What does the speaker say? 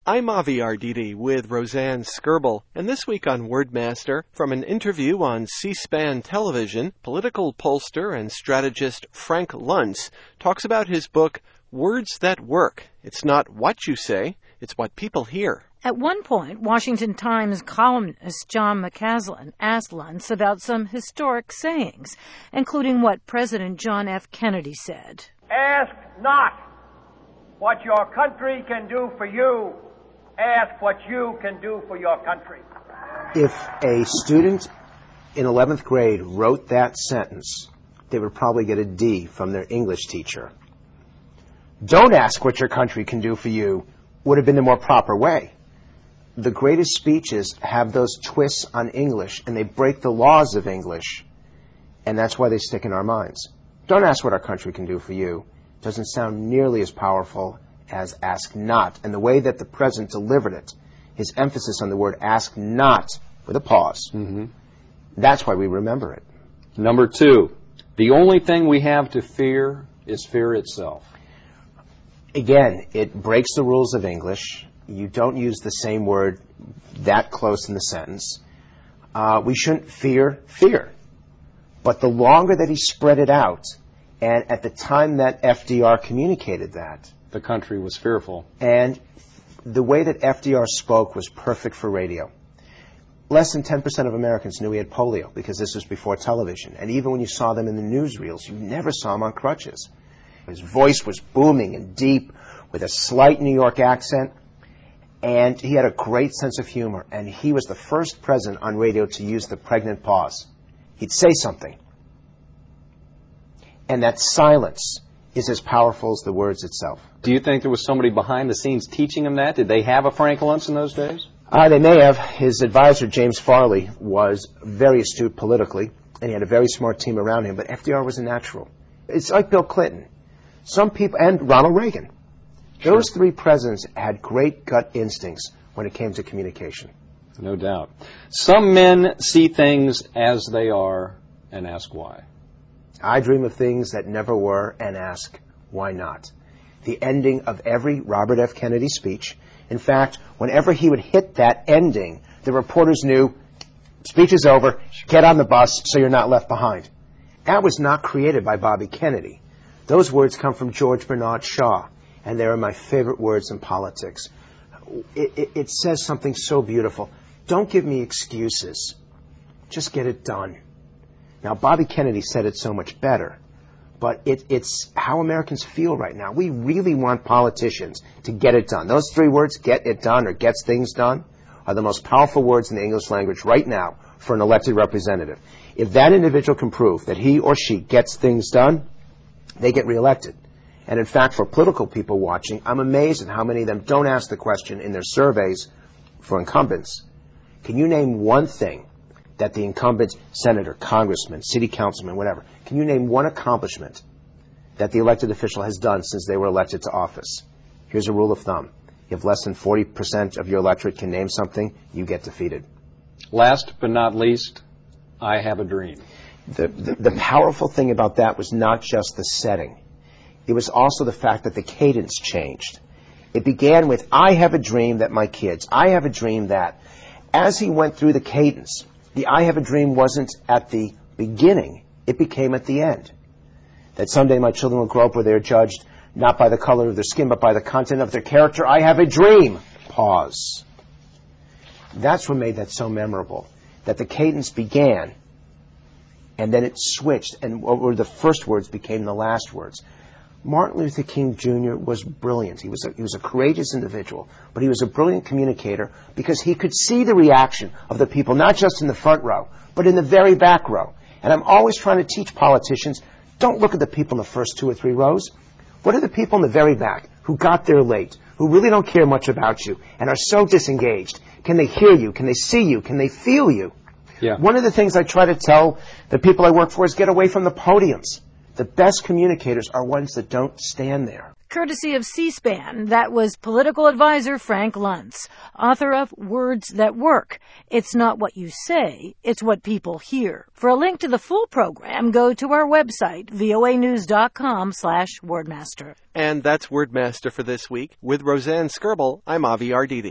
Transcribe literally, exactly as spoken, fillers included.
I'm Avi Arditi with Roseanne Skirble, and this week on Wordmaster, from an interview on C-SPAN television, political pollster and strategist Frank Luntz talks about his book, Words That Work. It's not what you say, it's what people hear. At one point, Washington Times columnist John McCaslin asked Luntz about some historic sayings, including what President John F. Kennedy said. Ask not what your country can do for you. Ask what you can do for your country. If a student in eleventh grade wrote that sentence, they would probably get a D from their English teacher. Don't ask what your country can do for you would have been the more proper way. The greatest speeches have those twists on English, and they break the laws of English, and that's why they stick in our minds. Don't ask what our country can do for you doesn't sound nearly as powerful as ask not. And the way that the president delivered it, his emphasis on the word ask not with a pause, mm-hmm. that's why we remember it. Number two, the only thing we have to fear is fear itself. Again, it breaks the rules of English. You don't use the same word that close in the sentence. Uh, we shouldn't fear fear. But the longer that he spread it out, and at the time that F D R communicated that, the country was fearful. And the way that F D R spoke was perfect for radio. Less than ten percent of Americans knew he had polio because this was before television. And even when you saw them in the newsreels, you never saw him on crutches. His voice was booming and deep with a slight New York accent. And he had a great sense of humor. And he was the first president on radio to use the pregnant pause. He'd say something. And that silence is as powerful as the words itself. Do you think there was somebody behind the scenes teaching him that? Did they have a Frank Luntz in those days? Uh, they may have. His advisor, James Farley, was very astute politically, and he had a very smart team around him, but F D R was a natural. It's like Bill Clinton. Some people, and Ronald Reagan. Sure. Those three presidents had great gut instincts when it came to communication. No doubt. Some men see things as they are and ask why. I dream of things that never were and ask, why not? The ending of every Robert F. Kennedy speech. In fact, whenever he would hit that ending, the reporters knew, speech is over, get on the bus so you're not left behind. That was not created by Bobby Kennedy. Those words come from George Bernard Shaw, and they are my favorite words in politics. It, it, it says something so beautiful. Don't give me excuses. Just get it done. Now, Bobby Kennedy said it so much better, but it, it's how Americans feel right now. We really want politicians to get it done. Those three words, get it done or gets things done, are the most powerful words in the English language right now for an elected representative. If that individual can prove that he or she gets things done, they get reelected. And in fact, for political people watching, I'm amazed at how many of them don't ask the question in their surveys for incumbents. Can you name one thing that the incumbent senator, congressman, city councilman, whatever, can you name one accomplishment that the elected official has done since they were elected to office? Here's a rule of thumb. If less than forty percent of your electorate can name something, you get defeated. Last but not least, I have a dream. The, the, the powerful thing about that was not just the setting. It was also the fact that the cadence changed. It began with, I have a dream that my kids, I have a dream that. As he went through the cadence, the I have a dream wasn't at the beginning, it became at the end. That someday my children will grow up where they're judged not by the color of their skin, but by the content of their character. I have a dream. Pause. That's what made that so memorable. That the cadence began, and then it switched, and what were the first words became the last words. Martin Luther King Junior was brilliant. He was a, he was a courageous individual, but he was a brilliant communicator because he could see the reaction of the people, not just in the front row, but in the very back row. And I'm always trying to teach politicians, don't look at the people in the first two or three rows. What are the people in the very back who got there late, who really don't care much about you and are so disengaged? Can they hear you? Can they see you? Can they feel you? Yeah. One of the things I try to tell the people I work for is get away from the podiums. The best communicators are ones that don't stand there. courtesy of C-SPAN. That was political advisor Frank Luntz, author of Words That Work. It's not what you say, it's what people hear. For a link to the full program, go to our website, voanews.com slash wordmaster. And that's Wordmaster for this week. With Roseanne Skirble, I'm Avi Arditi.